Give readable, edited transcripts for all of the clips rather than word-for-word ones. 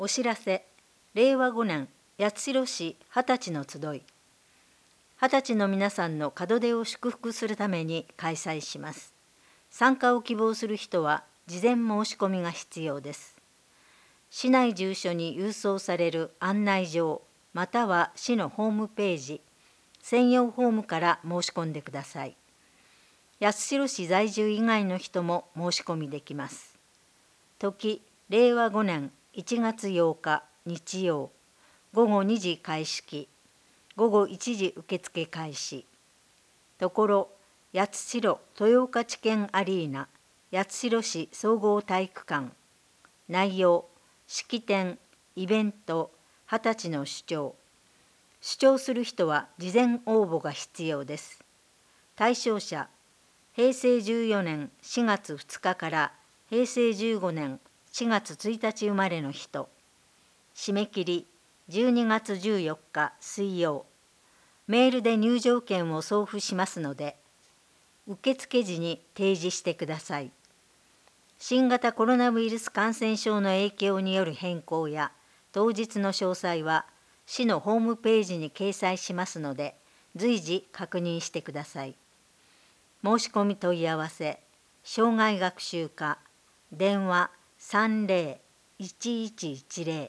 お知らせ、令和5年八代市20歳の集い。20歳の皆さんの門出を祝福するために開催します。参加を希望する人は事前申し込みが必要です。市内住所に郵送される案内状、または市のホームページ、専用フォームから申し込んでください。八代市在住以外の人も申し込みできます。時、令和5年1月8日日曜、午後2時開式、午後1時受付開始。ところ、八代豊岡地検アリーナ、八代市総合体育館。内容、式典、イベント、20歳の主張。主張する人は事前応募が必要です。対象者、平成14年4月2日から平成15年4月1日生まれの人。締め切り12月14日水曜。メールで入場券を送付しますので、受付時に提示してください。新型コロナウイルス感染症の影響による変更や当日の詳細は市のホームページに掲載しますので、随時確認してください。申し込み問い合わせ、生涯学習課、電話30-1110。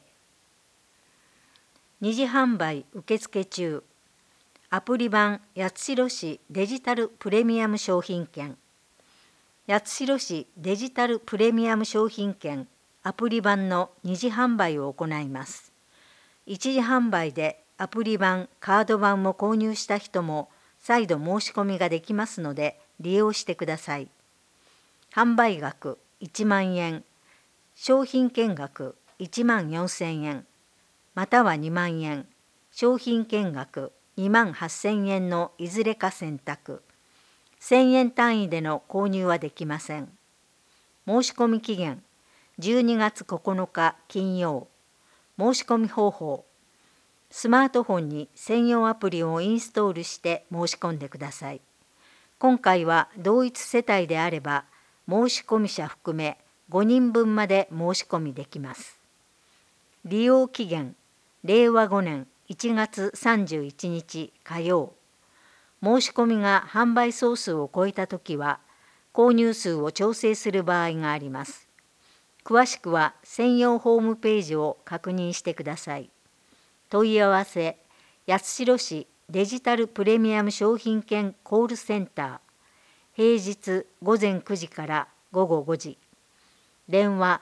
二次販売受付中。アプリ版八代市デジタルプレミアム商品券。八代市デジタルプレミアム商品券アプリ版の二次販売を行います。一次販売でアプリ版、カード版を購入した人も再度申し込みができますので利用してください。販売額1万円、商品券額1万4000円、または2万円、商品券額2万8000円のいずれか選択。1000円単位での購入はできません。申し込み期限12月9日金曜。申し込み方法、スマートフォンに専用アプリをインストールして申し込んでください。今回は同一世帯であれば申し込み者含め5人分まで申し込みできます。利用期限令和5年1月31日火曜。申し込みが販売総数を超えたときは購入数を調整する場合があります。詳しくは専用ホームページを確認してください。問い合わせ、八代市デジタルプレミアム商品券コールセンター。平日午前9時から午後5時。電話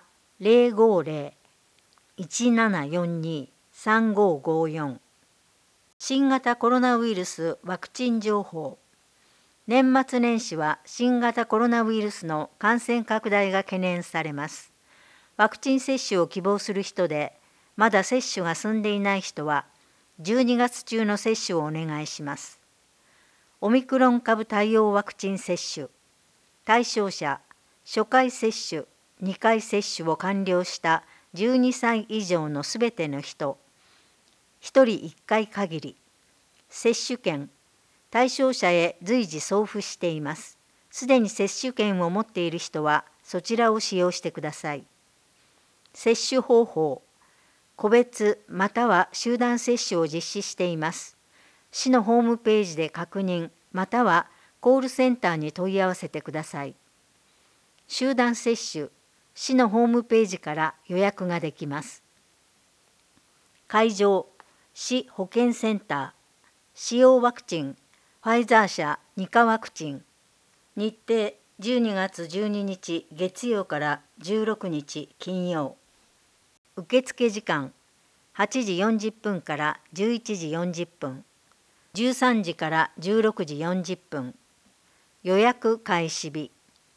050-1742-3554。新型コロナウイルスワクチン情報。年末年始は新型コロナウイルスの感染拡大が懸念されます。ワクチン接種を希望する人で、まだ接種が済んでいない人は、12月中の接種をお願いします。オミクロン株対応ワクチン接種。対象者、初回接種、2回接種を完了した12歳以上のすべての人。1人1回限り。接種券。対象者へ随時送付しています。すでに接種券を持っている人は、そちらを使用してください。接種方法、個別または集団接種を実施しています。市のホームページで確認またはコールセンターに問い合わせてください。集団接種、市のホームページから予約ができます。会場、市保健センター、使用ワクチン、ファイザー社2価ワクチン。日程、12月12日月曜から16日金曜。受付時間8時40分から11時40分、13時から16時40分。予約開始日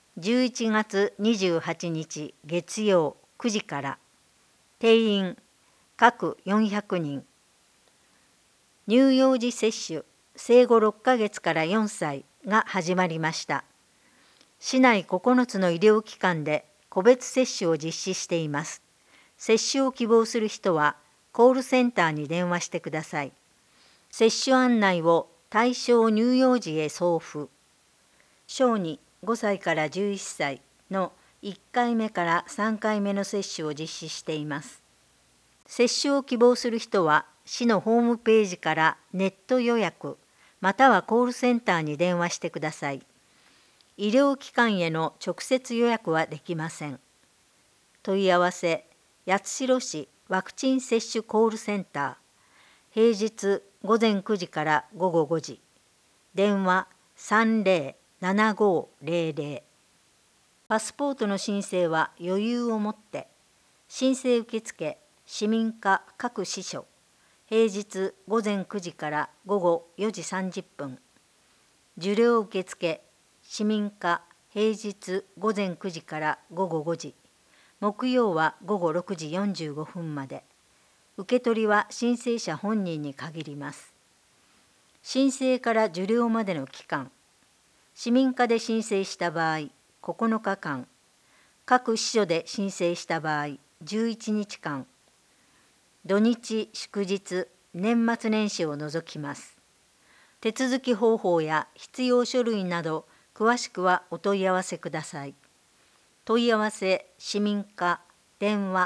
11月28日月曜9時から。定員各400人。乳幼児接種生後6ヶ月から4歳が始まりました。市内9つの医療機関で個別接種を実施しています。接種を希望する人はコールセンターに電話してください。接種案内を対象乳幼児へ送付。小児5歳から11歳の1回目から3回目の接種を実施しています。 接種を希望する人は、市のホームページからネット予約、またはコールセンターに電話してください。医療機関への直接予約はできません。問い合わせ、八代市ワクチン接種コールセンター、平日午前9時から午後5時、電話30-7500。パスポートの申請は余裕を持って、申請受付、市民課各支所、平日午前9時から午後4時30分、受領受付、市民課平日午前9時から午後5時、木曜は午後6時45分まで。受け取りは申請者本人に限ります。申請から受領までの期間、市民課で申請した場合、9日間、各支所で申請した場合、11日間、土日祝日、年末年始を除きます。手続き方法や必要書類など、詳しくはお問い合わせください。問い合わせ市民課電話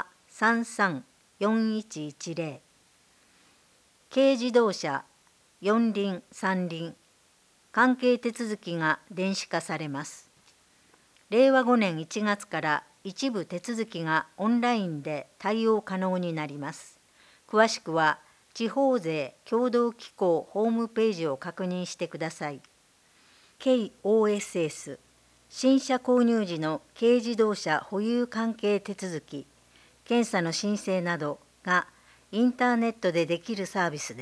33-4110。軽自動車四輪三輪関係手続きが電子化されます。令和5年1月から一部手続きがオンラインで対応可能になります。詳しくは地方税協同機構ホームページを確認してください。KOSS 新車購入時の軽自動車保有関係手続き、検査の申請などがインターネットでできるサービスです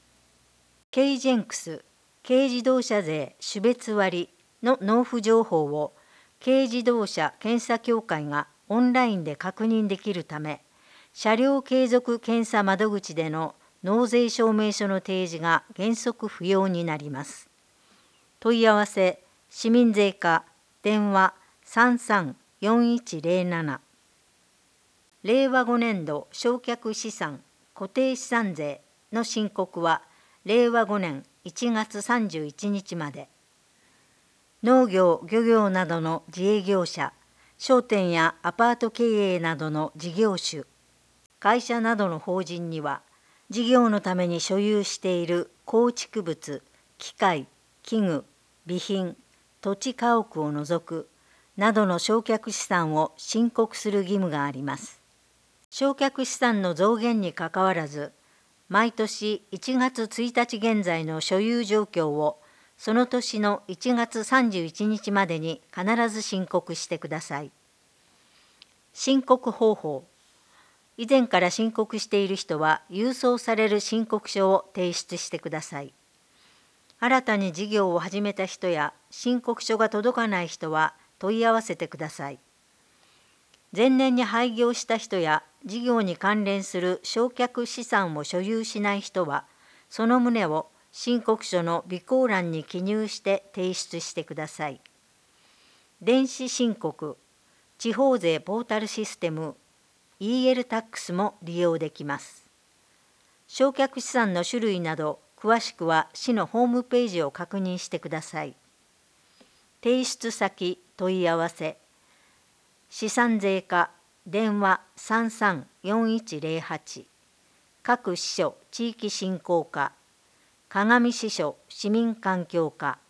。KGENX 軽自動車税種別割の納付情報を軽自動車検査協会がオンラインで確認できるため、車両継続検査窓口での納税証明書の提示が原則不要になります。問い合わせ市民税課電話33-4107。令和5年度償却資産固定資産税の申告は令和5年1月31日まで。農業・漁業などの自営業者、商店やアパート経営などの事業主、会社などの法人には、事業のために所有している構築物、機械、器具、備品、土地家屋を除くなどの償却資産を申告する義務があります。償却資産の増減にかかわらず、毎年1月1日現在の所有状況をその年の1月31日までに必ず申告してください。申告方法。以前から申告している人は郵送される申告書を提出してください。新たに事業を始めた人や申告書が届かない人は問い合わせてください。前年に廃業した人や事業に関連する償却資産を所有しない人は、その旨を申告書の備考欄に記入して提出してください。電子申告、地方税ポータルシステム EL-TAX も利用できます。償却資産の種類など詳しくは市のホームページを確認してください。提出先問い合わせ資産税課電話33-4108。各支所地域振興課、鏡支所市民環境課、